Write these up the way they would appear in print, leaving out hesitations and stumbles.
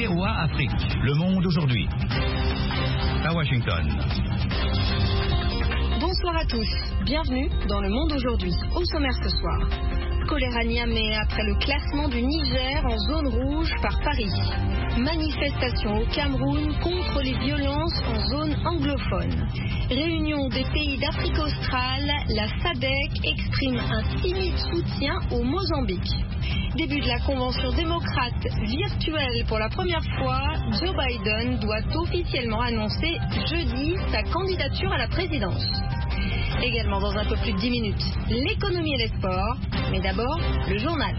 VOA Afrique. Le monde aujourd'hui. À Washington. Bonsoir à tous. Bienvenue dans Le Monde aujourd'hui. Au sommaire ce soir. Colère à Niamey après le classement du Niger en zone rouge par Paris. Manifestation au Cameroun contre les violences en zone anglophone. Réunion des pays d'Afrique australe, la SADC exprime un timide soutien au Mozambique. Début de la convention démocrate virtuelle pour la première fois, Joe Biden doit officiellement annoncer jeudi sa candidature à la présidence. Également dans un peu plus de 10 minutes, l'économie et les sports, mais d'abord le journal.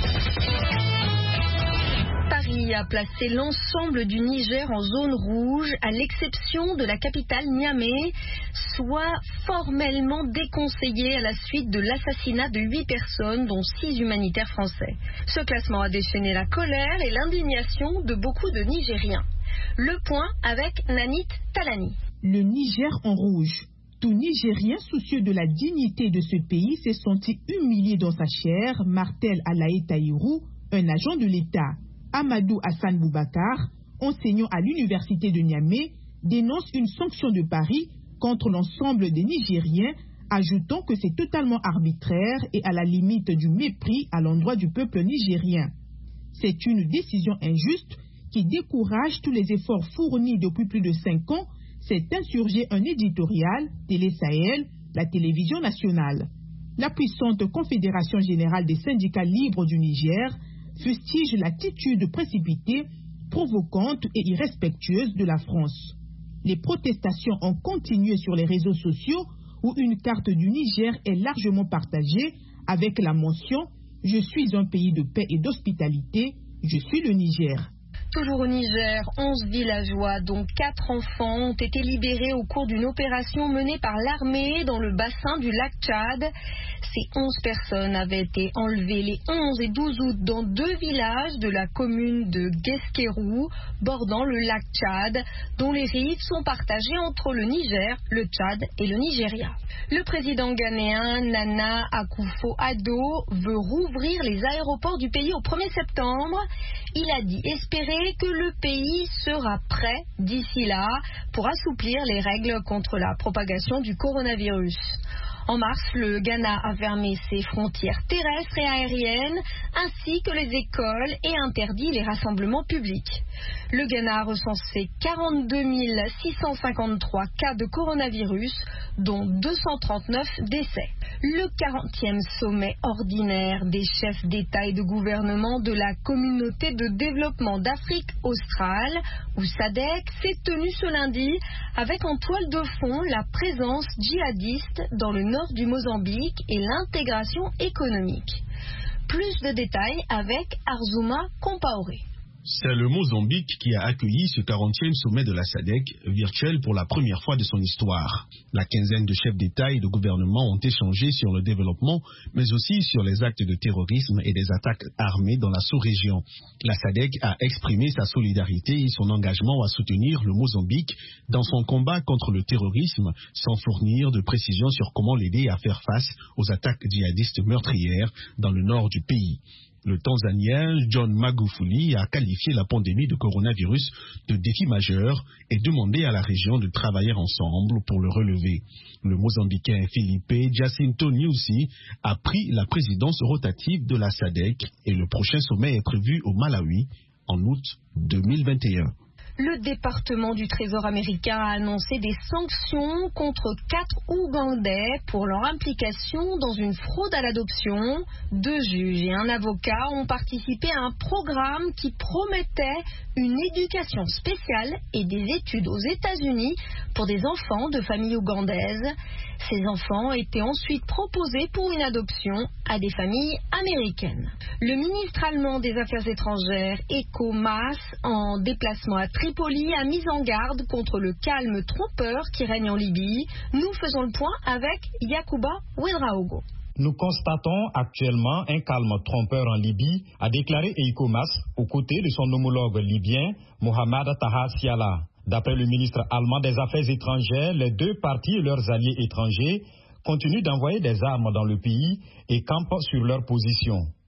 Paris a placé l'ensemble du Niger en zone rouge, à l'exception de la capitale Niamey, soit formellement déconseillée à la suite de l'assassinat de 8 personnes, dont 6 humanitaires français. Ce classement a déchaîné la colère et l'indignation de beaucoup de Nigériens. Le point avec Nanit Talani. Le Niger en rouge. Tout Nigérien soucieux de la dignité de ce pays s'est senti humilié dans sa chair, martèle Alaï Taïrou, un agent de l'État. Amadou Hassan Boubacar, enseignant à l'université de Niamey, dénonce une sanction de Paris contre l'ensemble des Nigériens, ajoutant que c'est totalement arbitraire et à la limite du mépris à l'endroit du peuple nigérien. C'est une décision injuste qui décourage tous les efforts fournis depuis plus de 5 ans, s'est insurgé un éditorial, Télé Sahel, la télévision nationale. La puissante Confédération générale des syndicats libres du Niger fustige l'attitude précipitée, provocante et irrespectueuse de la France. Les protestations ont continué sur les réseaux sociaux où une carte du Niger est largement partagée avec la mention « Je suis un pays de paix et d'hospitalité, je suis le Niger ». Toujours au Niger, 11 villageois, dont 4 enfants, ont été libérés au cours d'une opération menée par l'armée dans le bassin du lac Tchad. Ces 11 personnes avaient été enlevées les 11 et 12 août dans 2 villages de la commune de Guesquerou, bordant le lac Tchad, dont les rives sont partagées entre le Niger, le Tchad et le Nigeria. Le président ghanéen Nana Akufo-Addo veut rouvrir les aéroports du pays au 1er septembre. Il a dit espérer que le pays sera prêt d'ici là pour assouplir les règles contre la propagation du coronavirus. En mars, le Ghana a fermé ses frontières terrestres et aériennes, ainsi que les écoles, et interdit les rassemblements publics. Le Ghana a recensé 42 653 cas de coronavirus, dont 239 décès. Le 40e sommet ordinaire des chefs d'État et de gouvernement de la Communauté de développement d'Afrique australe, ou SADC, s'est tenu ce lundi avec en toile de fond la présence djihadiste dans le nord du Mozambique et l'intégration économique. Plus de détails avec Arzouma Compaoré. C'est le Mozambique qui a accueilli ce 40e sommet de la SADC, virtuel pour la première fois de son histoire. La quinzaine de chefs d'État et de gouvernement ont échangé sur le développement, mais aussi sur les actes de terrorisme et des attaques armées dans la sous-région. La SADC a exprimé sa solidarité et son engagement à soutenir le Mozambique dans son combat contre le terrorisme, sans fournir de précisions sur comment l'aider à faire face aux attaques djihadistes meurtrières dans le nord du pays. Le Tanzanien John Magufuli a qualifié la pandémie de coronavirus de défi majeur et demandé à la région de travailler ensemble pour le relever. Le Mozambicain Felipe Jacinto Nyusi a pris la présidence rotative de la SADC et le prochain sommet est prévu au Malawi en août 2021. Le département du Trésor américain a annoncé des sanctions contre 4 Ougandais pour leur implication dans une fraude à l'adoption. 2 juges et un avocat ont participé à un programme qui promettait une éducation spéciale et des études aux États-Unis pour des enfants de familles ougandaises. Ces enfants étaient ensuite proposés pour une adoption à des familles américaines. Le ministre allemand des Affaires étrangères, Heiko Maas, en déplacement à Tripoli, a mis en garde contre le calme trompeur qui règne en Libye. Nous faisons le point avec Yacouba Ouedraogo. Nous constatons actuellement un calme trompeur en Libye, a déclaré Heiko Maas aux côtés de son homologue libyen, Mohamed Taha Siala. D'après le ministre allemand des Affaires étrangères, les 2 parties et leurs alliés étrangers continuent d'envoyer des armes dans le pays et campent sur leur position.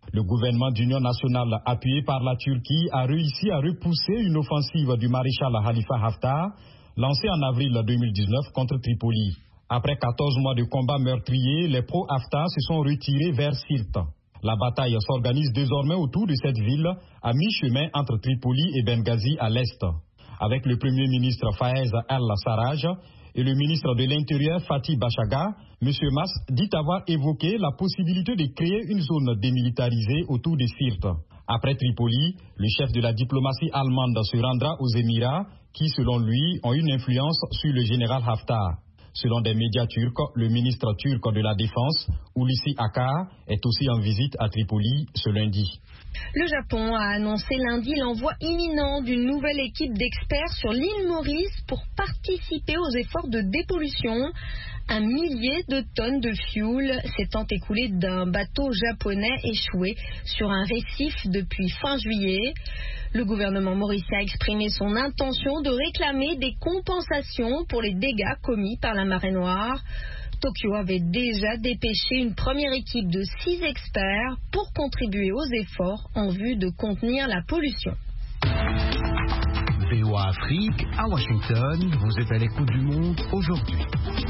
Le gouvernement d'union nationale appuyé par la Turquie a réussi à repousser une offensive du maréchal Khalifa Haftar lancée en avril 2019 contre Tripoli. Après 14 mois de combats meurtriers, les pro-Haftar se sont retirés vers Sirte. La bataille s'organise désormais autour de cette ville, à mi-chemin entre Tripoli et Benghazi à l'est. Avec le premier ministre Fayez al-Sarraj et le ministre de l'Intérieur Fatih Bachaga, M. Mas dit avoir évoqué la possibilité de créer une zone démilitarisée autour de Sirte. Après Tripoli, le chef de la diplomatie allemande se rendra aux Émirats, qui selon lui ont une influence sur le général Haftar. Selon des médias turcs, le ministre turc de la Défense, Hulusi Akar, est aussi en visite à Tripoli ce lundi. Le Japon a annoncé lundi l'envoi imminent d'une nouvelle équipe d'experts sur l'île Maurice pour participer aux efforts de dépollution. 1 millier de tonnes de fioul s'étant écoulé d'un bateau japonais échoué sur un récif depuis fin juillet. Le gouvernement mauricien a exprimé son intention de réclamer des compensations pour les dégâts commis par la marée noire. Tokyo avait déjà dépêché une première équipe de 6 experts pour contribuer aux efforts en vue de contenir la pollution. VOA Afrique, à Washington, vous êtes à l'écoute du monde aujourd'hui.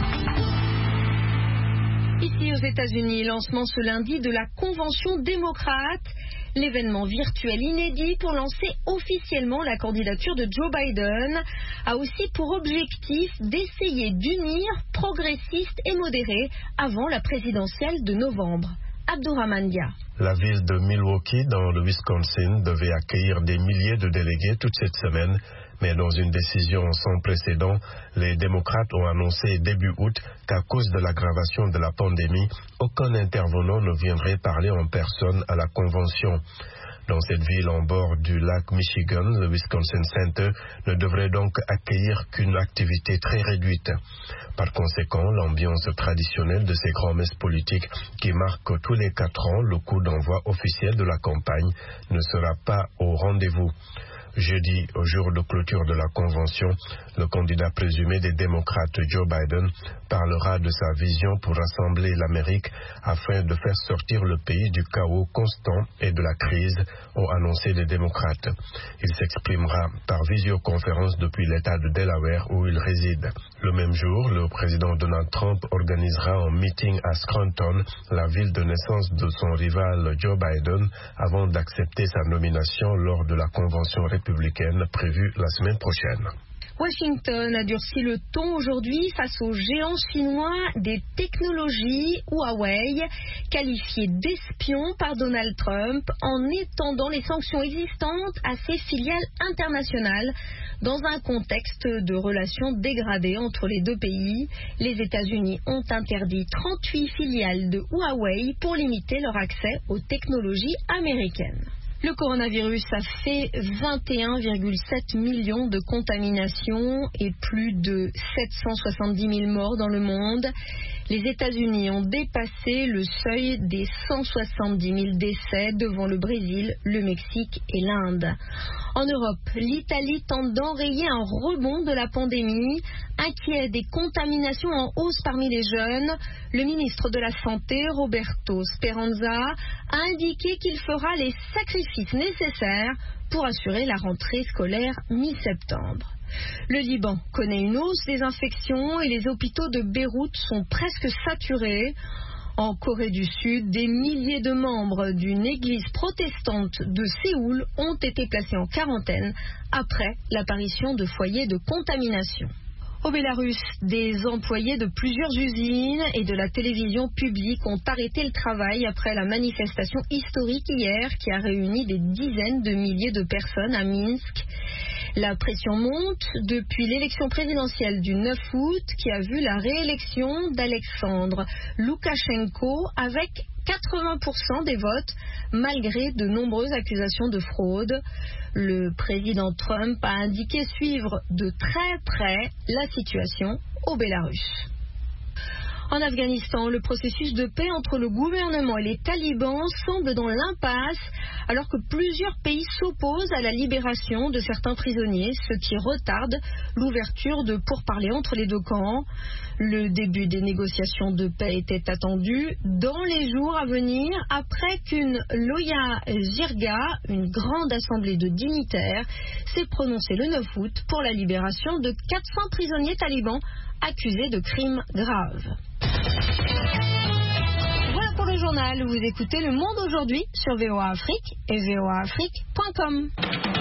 Ici aux États-Unis, lancement ce lundi de la Convention démocrate, l'événement virtuel inédit pour lancer officiellement la candidature de Joe Biden, a aussi pour objectif d'essayer d'unir progressistes et modérés avant la présidentielle de novembre. Abdourahmane Dia. La ville de Milwaukee, dans le Wisconsin, devait accueillir des milliers de délégués toute cette semaine, mais dans une décision sans précédent, les démocrates ont annoncé début août qu'à cause de l'aggravation de la pandémie, aucun intervenant ne viendrait parler en personne à la convention. Dans cette ville en bord du lac Michigan, le Wisconsin Center ne devrait donc accueillir qu'une activité très réduite. Par conséquent, l'ambiance traditionnelle de ces grands-messes politiques qui marquent tous les 4 ans le coup d'envoi officiel de la campagne ne sera pas au rendez-vous. Jeudi, au jour de clôture de la convention, le candidat présumé des démocrates Joe Biden parlera de sa vision pour rassembler l'Amérique afin de faire sortir le pays du chaos constant et de la crise, ont annoncé les démocrates. Il s'exprimera par visioconférence depuis l'État de Delaware où il réside. Le même jour, le président Donald Trump organisera un meeting à Scranton, la ville de naissance de son rival Joe Biden, avant d'accepter sa nomination lors de la convention républicaine prévue la semaine prochaine. Washington a durci le ton aujourd'hui face aux géants chinois des technologies Huawei, qualifiés d'espions par Donald Trump en étendant les sanctions existantes à ses filiales internationales. Dans un contexte de relations dégradées entre les deux pays, les États-Unis ont interdit 38 filiales de Huawei pour limiter leur accès aux technologies américaines. Le coronavirus a fait 21,7 millions de contaminations et plus de 770 000 morts dans le monde. Les États-Unis ont dépassé le seuil des 170 000 décès devant le Brésil, le Mexique et l'Inde. En Europe, l'Italie tente d'enrayer un rebond de la pandémie. Inquiet des contaminations en hausse parmi les jeunes, le ministre de la Santé, Roberto Speranza, a indiqué qu'il fera les sacrifices nécessaires pour assurer la rentrée scolaire mi-septembre. Le Liban connaît une hausse des infections et les hôpitaux de Beyrouth sont presque saturés. En Corée du Sud, des milliers de membres d'une église protestante de Séoul ont été placés en quarantaine après l'apparition de foyers de contamination. Au Bélarus, des employés de plusieurs usines et de la télévision publique ont arrêté le travail après la manifestation historique hier qui a réuni des dizaines de milliers de personnes à Minsk. La pression monte depuis l'élection présidentielle du 9 août qui a vu la réélection d'Alexandre Loukachenko avec 80% des votes malgré de nombreuses accusations de fraude. Le président Trump a indiqué suivre de très près la situation au Bélarus. En Afghanistan, le processus de paix entre le gouvernement et les talibans semble dans l'impasse, alors que plusieurs pays s'opposent à la libération de certains prisonniers, ce qui retarde l'ouverture de pourparlers entre les deux camps. Le début des négociations de paix était attendu dans les jours à venir, après qu'une Loya Jirga, une grande assemblée de dignitaires, s'est prononcée le 9 août pour la libération de 400 prisonniers talibans accusés de crimes graves. Voilà pour le journal. Vous écoutez Le Monde aujourd'hui sur VOA Afrique et voaafrique.com.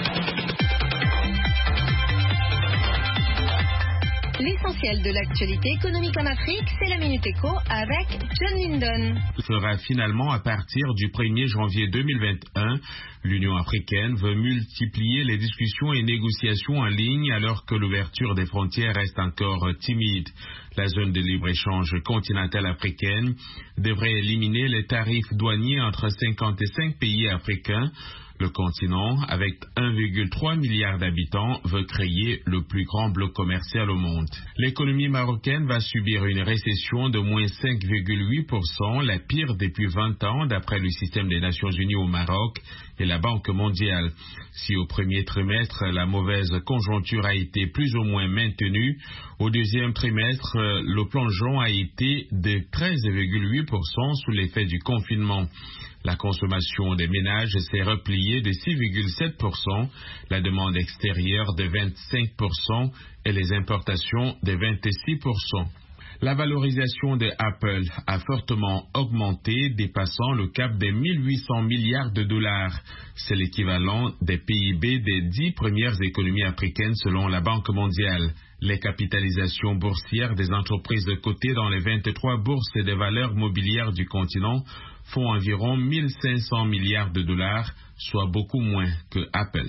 L'essentiel de l'actualité économique en Afrique, c'est la Minute Éco avec John Lindon. Sera finalement à partir du 1er janvier 2021. L'Union africaine veut multiplier les discussions et négociations en ligne alors que l'ouverture des frontières reste encore timide. La zone de libre-échange continentale africaine devrait éliminer les tarifs douaniers entre 55 pays africains. Le continent, avec 1,3 milliard d'habitants, veut créer le plus grand bloc commercial au monde. L'économie marocaine va subir une récession de moins 5,8%, la pire depuis 20 ans, d'après le système des Nations Unies au Maroc et la Banque mondiale. Si au premier trimestre, la mauvaise conjoncture a été plus ou moins maintenue, au deuxième trimestre, le plongeon a été de 13,8% sous l'effet du confinement. La consommation des ménages s'est repliée de 6,7%, la demande extérieure de 25% et les importations de 26%. La valorisation de Apple a fortement augmenté, dépassant le cap des 1800 milliards de dollars. C'est l'équivalent des PIB des 10 premières économies africaines selon la Banque mondiale. Les capitalisations boursières des entreprises cotées dans les 23 bourses des valeurs mobilières du continent font environ 1500 milliards de dollars, soit beaucoup moins que Apple.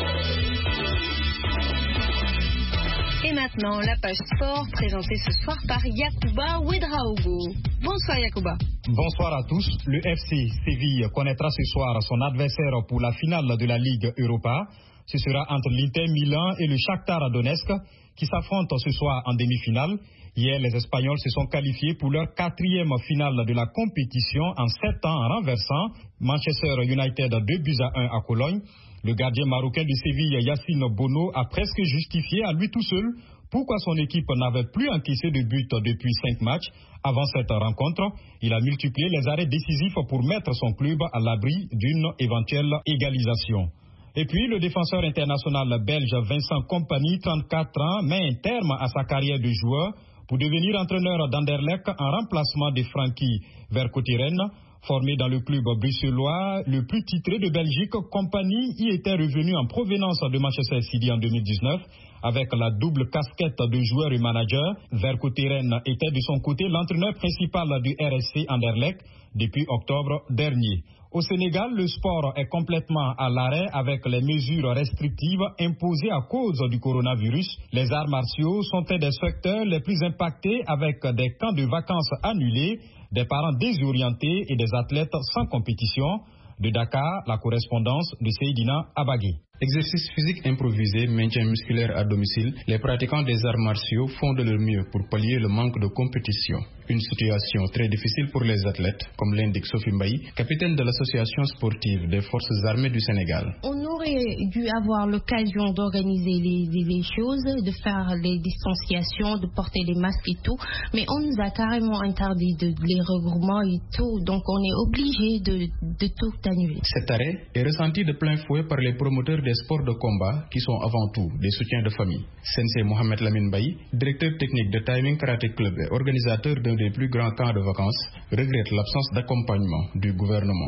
Et maintenant, la page sport présentée ce soir par Yacouba Ouedraogo. Bonsoir Yacouba. Bonsoir à tous. Le FC Séville connaîtra ce soir son adversaire pour la finale de la Ligue Europa. Ce sera entre l'Inter Milan et le Shakhtar Donetsk qui s'affrontent ce soir en demi-finale. Hier, les Espagnols se sont qualifiés pour leur 4e finale de la compétition en 7 ans en renversant Manchester United 2-1 à Cologne. Le gardien marocain de Séville, Yacine Bono, a presque justifié à lui tout seul pourquoi son équipe n'avait plus encaissé de but depuis 5 matchs. Avant cette rencontre, il a multiplié les arrêts décisifs pour mettre son club à l'abri d'une éventuelle égalisation. Et puis, le défenseur international belge Vincent Kompany, 34 ans, met un terme à sa carrière de joueur pour devenir entraîneur d'Anderlecht en remplacement de Frankie Vercouteren. Formé dans le club bruxellois, le plus titré de Belgique, Kompany y était revenu en provenance de Manchester City en 2019. Avec la double casquette de joueur et manager, Vercouteren était de son côté l'entraîneur principal du RSC Anderlecht depuis octobre dernier. Au Sénégal, le sport est complètement à l'arrêt avec les mesures restrictives imposées à cause du coronavirus. Les arts martiaux sont un des secteurs les plus impactés avec des camps de vacances annulés, des parents désorientés et des athlètes sans compétition. De Dakar, la correspondance de Seydina Abagé. Exercice physique improvisé, maintien musculaire à domicile, les pratiquants des arts martiaux font de leur mieux pour pallier le manque de compétition. Une situation très difficile pour les athlètes, comme l'indique Sophie Mbaye, capitaine de l'association sportive des forces armées du Sénégal. On aurait dû avoir l'occasion d'organiser les choses, de faire les distanciations, de porter les masques et tout, mais on nous a carrément interdit les regroupements et tout, donc on est obligé de tout annuler. Cet arrêt est ressenti de plein fouet par les promoteurs des sports de combat qui sont avant tout des soutiens de famille. Sensei Mohamed Lamine Baye, directeur technique de Timing Karate Club et organisateur d'un des plus grands camps de vacances, regrette l'absence d'accompagnement du gouvernement.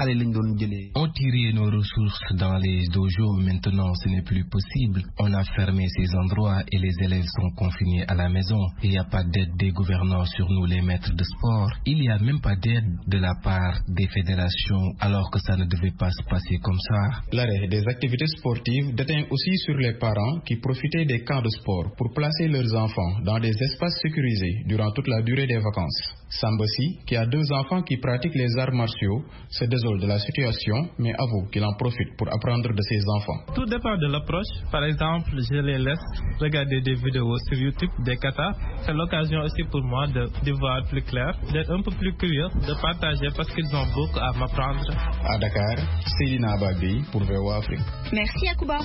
On tirait nos ressources dans les dojos, maintenant ce n'est plus possible. On a fermé ces endroits et les élèves sont confinés à la maison. Il n'y a pas d'aide des gouvernants sur nous les maîtres de sport. Il n'y a même pas d'aide de la part des fédérations alors que ça ne devait pas se passer comme ça. L'arrêt des activités sportives déteint aussi sur les parents qui profitaient des camps de sport pour placer leurs enfants dans des espaces sécurisés durant toute la durée des vacances. Sambossi, qui a 2 enfants qui pratiquent les arts martiaux, se désole de la situation, mais avoue qu'il en profite pour apprendre de ses enfants. Tout dépend de l'approche. Par exemple, je les laisse regarder des vidéos sur YouTube, des katas. C'est l'occasion aussi pour moi de voir plus clair, d'être un peu plus curieux, de partager parce qu'ils ont beaucoup à m'apprendre. À Dakar, Seydina Babi pour VOA Afrique. Merci Yacouba.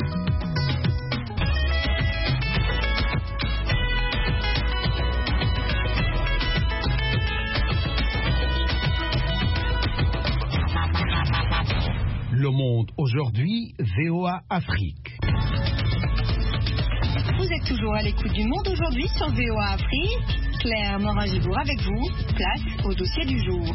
Le Monde aujourd'hui, VOA Afrique. Vous êtes toujours à l'écoute du Monde aujourd'hui sur VOA Afrique. Claire Morin-Gibour avec vous. Place au dossier du jour.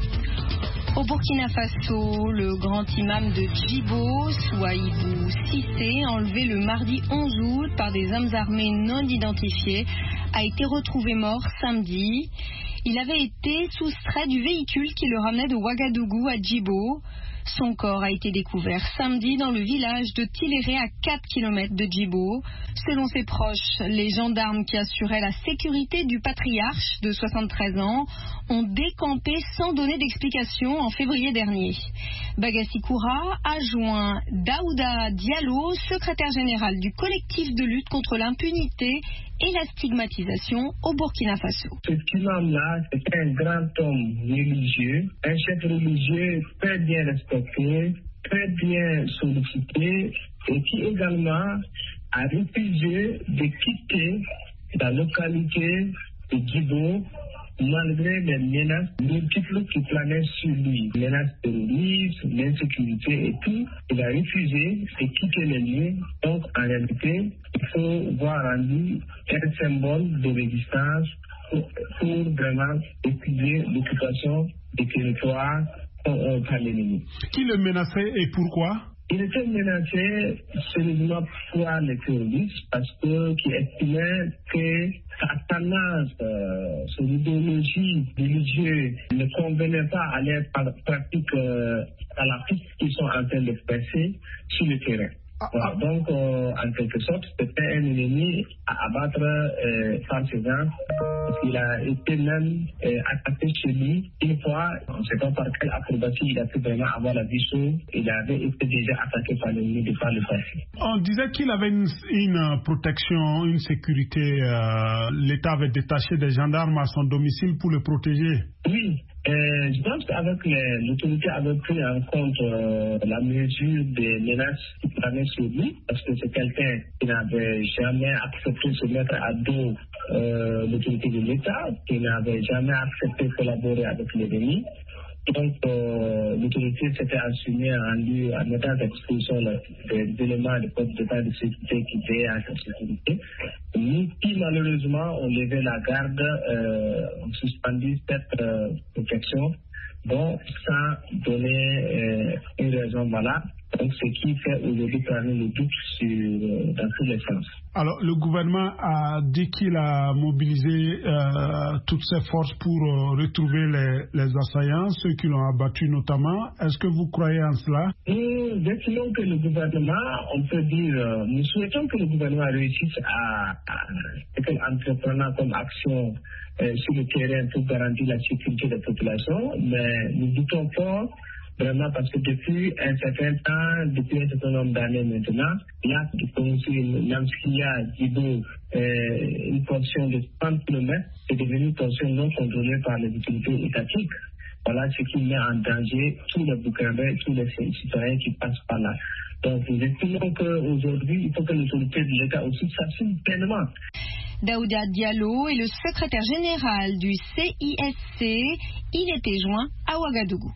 Au Burkina Faso, le grand imam de Djibo, Souaïbou Cissé, enlevé le mardi 11 août par des hommes armés non identifiés, a été retrouvé mort samedi. Il avait été soustrait du véhicule qui le ramenait de Ouagadougou à Djibo. Son corps a été découvert samedi dans le village de Tiléré à 4 km de Djibo. Selon ses proches, les gendarmes qui assuraient la sécurité du patriarche de 73 ans ont décampé sans donner d'explication en février dernier. Bagassi Koura a joint Daouda Diallo, secrétaire général du collectif de lutte contre l'impunité et la stigmatisation au Burkina Faso. Cet imam-là, c'était un grand homme religieux, un chef religieux très bien respecté, très bien sollicité et qui également a refusé de quitter la localité de Djibo malgré les menaces multiples qui planaient sur lui. Menaces terroristes, l'insécurité et tout. Il a refusé de quitter les lieux. Donc, en réalité, il faut voir en lui un symbole de résistance pour vraiment étudier l'occupation des territoires par l'ennemi. Qui le menaçait et pourquoi? Il était menacé sérieusement par les terroristes parce qu'ils estimaient que sa tendance, son idéologie religieuse ne convenait pas à les pratiques à la piste qu'ils sont en train de passer sur le terrain. Voilà, donc, en quelque sorte, c'était un ennemi à abattre par ces gens. Il a été même attaqué chez lui une fois, on ne sait pas par quelle acrobatie il a pu vraiment avoir la vie sauve. Il avait été déjà attaqué par l'ennemi de par le passé. On disait qu'il avait une protection, une sécurité. L'État avait détaché des gendarmes à son domicile pour le protéger. Oui. Je pense qu'avec l'autorité avait pris en compte la mesure des menaces qui planaient sur lui, parce que c'est quelqu'un qui n'avait jamais accepté de se mettre à dos l'autorité de l'État, qui n'avait jamais accepté de collaborer avec l'ennemi. Donc, l'autorité s'était assumée en mettant à disposition des éléments de code d'état de sécurité qui étaient à sa sécurité. Nous qui, malheureusement, ont levé la garde, ont suspendu cette protection, bon, sans donner une raison valable. Donc, ce qui fait aujourd'hui planer le doute dans tous les sens. Alors, le gouvernement a dit qu'il a mobilisé toutes ses forces pour retrouver les assaillants, ceux qui l'ont abattu notamment. Est-ce que vous croyez en cela? Nous estimons que le gouvernement, on peut dire, nous souhaitons que le gouvernement réussisse à entreprendre comme action sur le terrain pour garantir la sécurité des populations, mais nous doutons fort. Vraiment, parce que depuis un certain temps, depuis un certain nombre d'années maintenant, là, Namskia, Djibo, une portion de 30 km, est devenue une portion non contrôlée par les autorités étatiques. Voilà ce qui met en danger tous les Burkinabés, tous les citoyens qui passent par là. Donc, nous estimons qu'aujourd'hui, il faut que les autorités de l'État aussi s'assument pleinement. Daouda Diallo est le secrétaire général du CISC. Il était joint à Ouagadougou.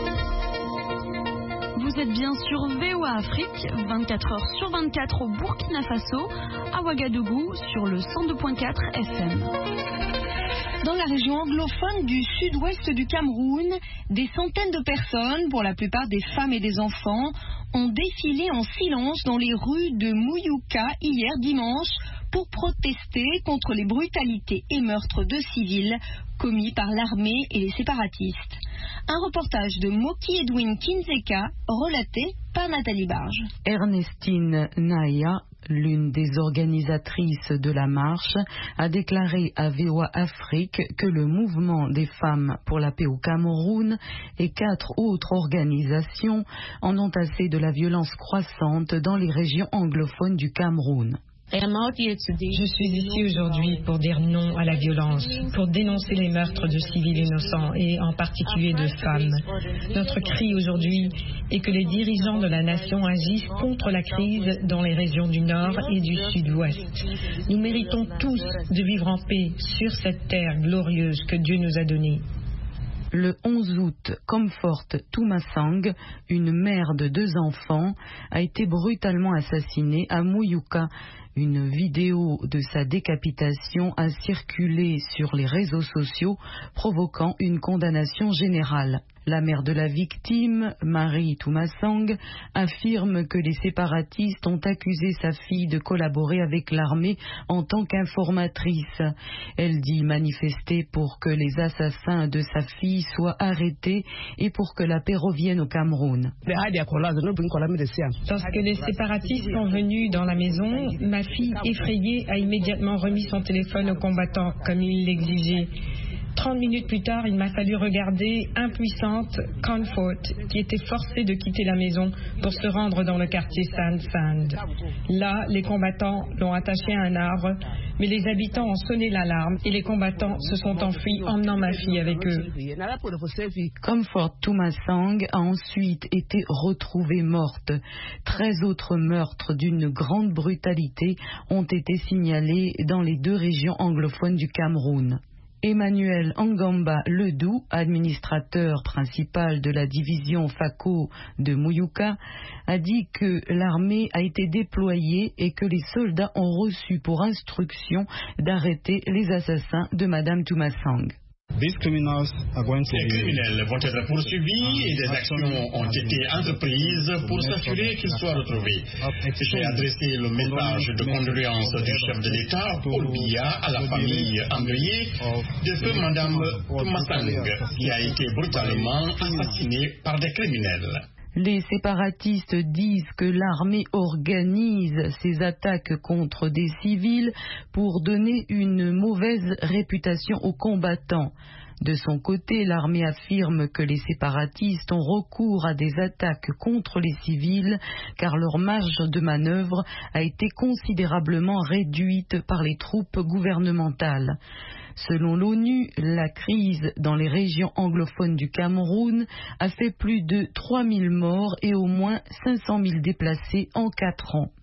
Vous êtes bien sur VOA Afrique, 24h/24 au Burkina Faso, à Ouagadougou sur le 102.4 FM. Dans la région anglophone du sud-ouest du Cameroun, des centaines de personnes, pour la plupart des femmes et des enfants, ont défilé en silence dans les rues de Mouyouka hier dimanche pour protester contre les brutalités et meurtres de civils commis par l'armée et les séparatistes. Un reportage de Moki Edwin Kinzeka, relaté par Nathalie Barge. Ernestine Naya, L'une des organisatrices de la marche a déclaré à VOA Afrique que le mouvement des femmes pour la paix au Cameroun et 4 autres organisations en ont assez de la violence croissante dans les régions anglophones du Cameroun. Je suis ici aujourd'hui pour dire non à la violence, pour dénoncer les meurtres de civils innocents et en particulier de femmes. Notre cri aujourd'hui est que les dirigeants de la nation agissent contre la crise dans les régions du Nord et du Sud-Ouest. Nous méritons tous de vivre en paix sur cette terre glorieuse que Dieu nous a donnée. Le 11 août, Comfort Tumasang, une mère de 2 enfants, a été brutalement assassinée à Muyuka. Une vidéo de sa décapitation a circulé sur les réseaux sociaux, provoquant une condamnation générale. La mère de la victime, Marie Tumasang, affirme que les séparatistes ont accusé sa fille de collaborer avec l'armée en tant qu'informatrice. Elle dit manifester pour que les assassins de sa fille soient arrêtés et pour que la paix revienne au Cameroun. Lorsque les séparatistes sont venus dans la maison, ma fille effrayée a immédiatement remis son téléphone au combattant comme il l'exigeait. 30 minutes plus tard, il m'a fallu regarder, impuissante, Comfort, qui était forcée de quitter la maison pour se rendre dans le quartier Sand. Là, les combattants l'ont attachée à un arbre, mais les habitants ont sonné l'alarme et les combattants se sont enfuis, emmenant ma fille avec eux. Comfort Tumasang a ensuite été retrouvée morte. 13 autres meurtres d'une grande brutalité ont été signalés dans les 2 régions anglophones du Cameroun. Emmanuel Angamba Ledou, administrateur principal de la division FACO de Muyuka, a dit que l'armée a été déployée et que les soldats ont reçu pour instruction d'arrêter les assassins de Madame Tumasang. Les criminels vont être poursuivis et des actions ont été entreprises pour s'assurer qu'ils soient retrouvés. J'ai adressé le message de condoléances du chef de l'État, Paul Biya, à la famille endeuillée de feu Madame Tumasang, qui a été brutalement assassinée par des criminels. Les séparatistes disent que l'armée organise ces attaques contre des civils pour donner une mauvaise réputation aux combattants. De son côté, l'armée affirme que les séparatistes ont recours à des attaques contre les civils car leur marge de manœuvre a été considérablement réduite par les troupes gouvernementales. Selon l'ONU, la crise dans les régions anglophones du Cameroun a fait plus de 3000 morts et au moins 500 000 déplacés en 4 ans.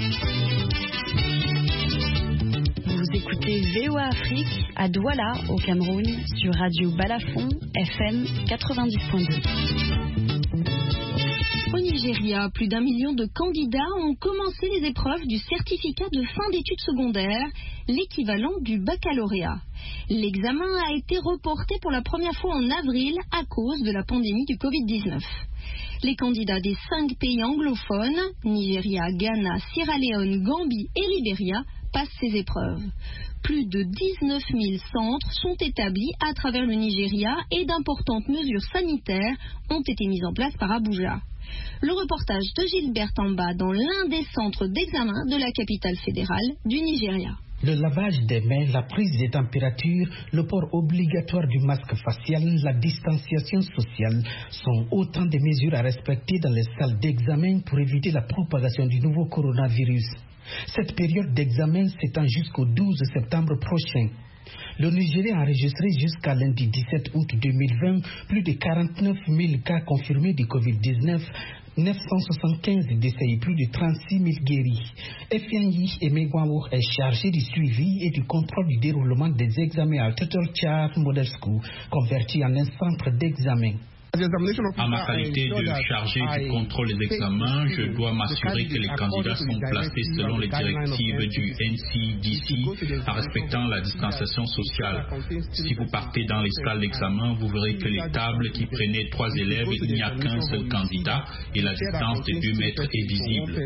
Vous écoutez VOA Afrique à Douala, au Cameroun, sur Radio Balafon, FM 90.2. Au Nigeria, plus d'1 million de candidats ont commencé les épreuves du certificat de fin d'études secondaires, l'équivalent du baccalauréat. L'examen a été reporté pour la première fois en avril à cause de la pandémie du Covid-19. Les candidats des 5 pays anglophones, Nigeria, Ghana, Sierra Leone, Gambie et Libéria, passent ces épreuves. Plus de 19 000 centres sont établis à travers le Nigeria et d'importantes mesures sanitaires ont été mises en place par Abuja. Le reportage de Gilbert Tamba dans l'un des centres d'examen de la capitale fédérale du Nigeria. Le lavage des mains, la prise des températures, le port obligatoire du masque facial, la distanciation sociale sont autant de mesures à respecter dans les salles d'examen pour éviter la propagation du nouveau coronavirus. Cette période d'examen s'étend jusqu'au 12 septembre prochain. Le Nigeria a enregistré jusqu'à lundi 17 août 2020 plus de 49 000 cas confirmés du Covid-19, 975 décès et plus de 36 000 guéris. Efianyi Emegwawo est chargé du suivi et du contrôle du déroulement des examens à Total Char Model School, converti en un centre d'examen. À ma qualité de chargé du contrôle des examens, je dois m'assurer que les candidats sont placés selon les directives du NCDC en respectant la distanciation sociale. Si vous partez dans les salles d'examen, vous verrez que les tables qui prenaient 3 élèves, il n'y a qu'un seul candidat et la distance de 2 mètres est visible.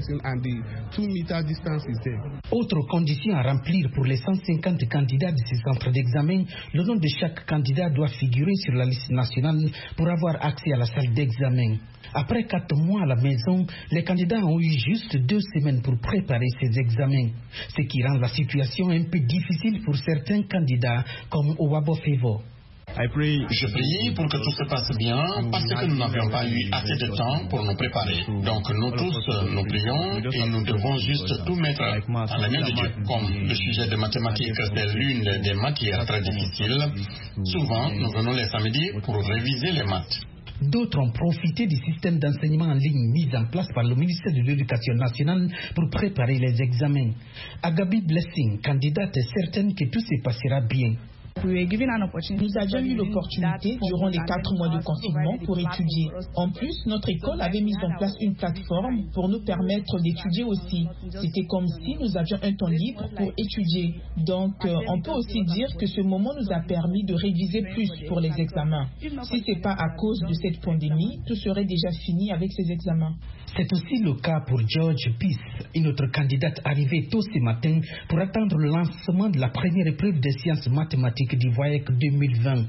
Autre condition à remplir pour les 150 candidats de ces centres d'examen, le nom de chaque candidat doit figurer sur la liste nationale pour avoir accès à la salle d'examen. Après 4 mois à la maison, les candidats ont eu juste 2 semaines pour préparer ces examens, ce qui rend la situation un peu difficile pour certains candidats comme Owabo Fevo. Je prie pour que tout se passe bien parce que nous n'avions pas eu assez de temps pour nous préparer. Donc nous tous, nous prions et nous devons juste tout mettre à la main de Dieu. Comme le sujet de mathématiques, c'est l'une des matières très difficiles, souvent nous venons les samedis pour réviser les maths. D'autres ont profité du système d'enseignement en ligne mis en place par le ministère de l'Éducation nationale pour préparer les examens. Agabi Blessing, candidate, est certaine que tout se passera bien. Nous avions eu l'opportunité durant les 4 mois de confinement pour étudier. En plus, notre école avait mis en place une plateforme pour nous permettre d'étudier aussi. C'était comme si nous avions un temps libre pour étudier. Donc, on peut aussi dire que ce moment nous a permis de réviser plus pour les examens. Si ce n'est pas à cause de cette pandémie, tout serait déjà fini avec ces examens. C'est aussi le cas pour George Peace, une autre candidate arrivée tôt ce matin pour attendre le lancement de la première épreuve des sciences mathématiques du WAEC 2020.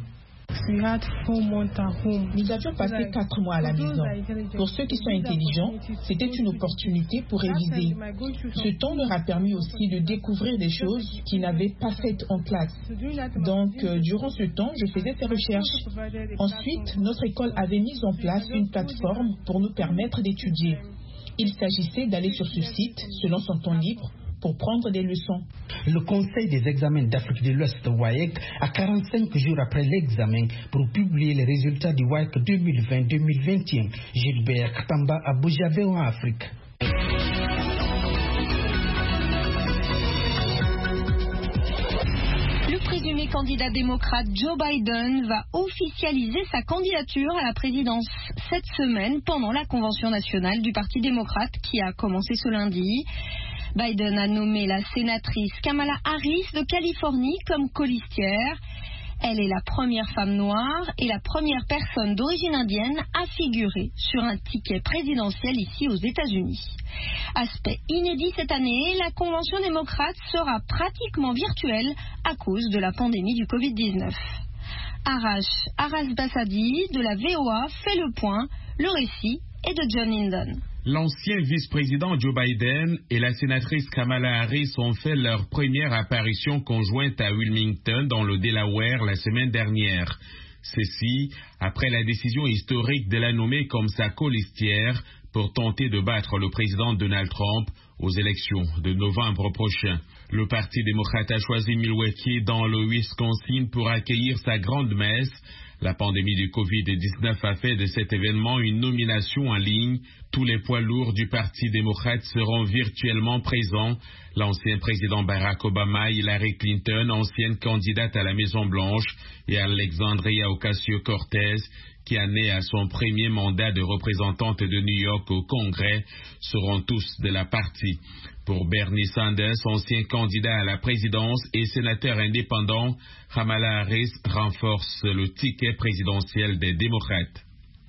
Nous avions passé 4 mois à la maison. Pour ceux qui sont intelligents, c'était une opportunité pour réviser. Ce temps leur a permis aussi de découvrir des choses qu'ils n'avaient pas faites en classe. Donc, durant ce temps, je faisais ces recherches. Ensuite, notre école avait mis en place une plateforme pour nous permettre d'étudier. Il s'agissait d'aller sur ce site, selon son temps libre, pour prendre des leçons. Le Conseil des examens d'Afrique de l'Ouest, WAEC, a 45 jours après l'examen pour publier les résultats du WAEC 2020-2021. Gilbert Katamba, Abuja, VOA Afrique. Le présumé candidat démocrate Joe Biden va officialiser sa candidature à la présidence cette semaine pendant la convention nationale du Parti démocrate qui a commencé ce lundi. Biden a nommé la sénatrice Kamala Harris de Californie comme colistière. Elle est la première femme noire et la première personne d'origine indienne à figurer sur un ticket présidentiel ici aux États-Unis. Aspect inédit cette année, la convention démocrate sera pratiquement virtuelle à cause de la pandémie du Covid-19. Arash Bassadi de la VOA fait le point. Le récit est de John Linden. L'ancien vice-président Joe Biden et la sénatrice Kamala Harris ont fait leur première apparition conjointe à Wilmington, dans le Delaware, la semaine dernière. Ceci après la décision historique de la nommer comme sa colistière pour tenter de battre le président Donald Trump aux élections de novembre prochain. Le Parti démocrate a choisi Milwaukee dans le Wisconsin pour accueillir sa grande messe. La pandémie du Covid-19 a fait de cet événement une nomination en ligne. Tous les poids lourds du Parti démocrate seront virtuellement présents. L'ancien président Barack Obama, Hillary Clinton, ancienne candidate à la Maison-Blanche, et Alexandria Ocasio-Cortez, qui a né à son premier mandat de représentante de New York au Congrès, seront tous de la partie. Pour Bernie Sanders, ancien candidat à la présidence et sénateur indépendant, Kamala Harris renforce le ticket présidentiel des démocrates.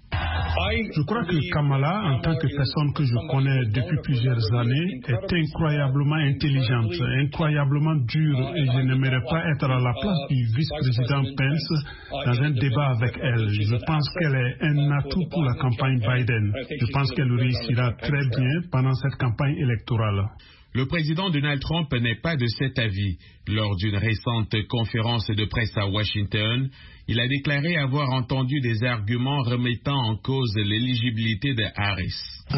Je crois que Kamala, en tant que personne que je connais depuis plusieurs années, est incroyablement intelligente, incroyablement dure, et je n'aimerais pas être à la place du vice-président Pence dans un débat avec elle. Je pense qu'elle est un atout pour la campagne Biden. Je pense qu'elle réussira très bien pendant cette campagne électorale. Le président Donald Trump n'est pas de cet avis. Lors d'une récente conférence de presse à Washington, il a déclaré avoir entendu des arguments remettant en cause l'éligibilité de Harris.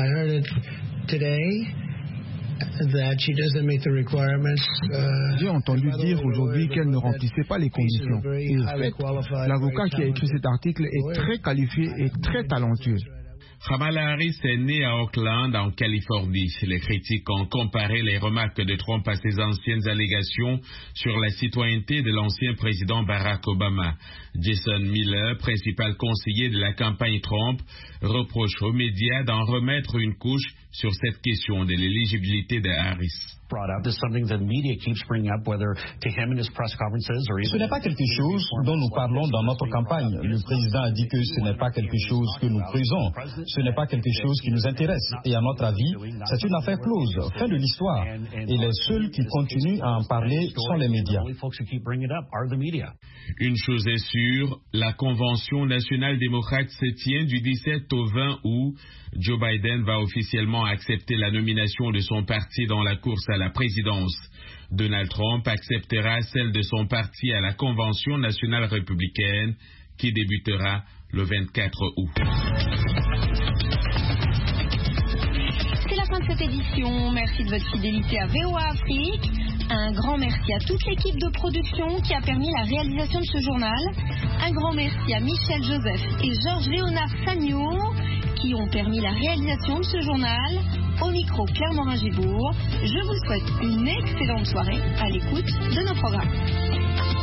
J'ai entendu dire aujourd'hui qu'elle ne remplissait pas les conditions. Et en fait, l'avocat qui a écrit cet article est très qualifié et très talentueux. Kamala Harris est née à Oakland, en Californie. Les critiques ont comparé les remarques de Trump à ses anciennes allégations sur la citoyenneté de l'ancien président Barack Obama. Jason Miller, principal conseiller de la campagne Trump, reproche aux médias d'en remettre une couche sur cette question de l'éligibilité de Harris. Ce n'est pas quelque chose dont nous parlons dans notre campagne. Le président a dit que ce n'est pas quelque chose que nous creusons. Ce n'est pas quelque chose qui nous intéresse. Et à notre avis, c'est une affaire close, fin de l'histoire. Et les seuls qui continuent à en parler sont les médias. Une chose est sûre, la Convention nationale démocrate se tient du 17 au 20 août. Joe Biden va officiellement accepter la nomination de son parti dans la course à la présidence. Donald Trump acceptera celle de son parti à la Convention nationale républicaine qui débutera le 24 août. C'est la fin de cette édition. Merci de votre fidélité à VOA Afrique. Un grand merci à toute l'équipe de production qui a permis la réalisation de ce journal. Un grand merci à Michel Joseph et Georges-Léonard Sagno qui ont permis la réalisation de ce journal. Au micro, Claire Morin-Gibourg. Je vous souhaite une excellente soirée à l'écoute de nos programmes.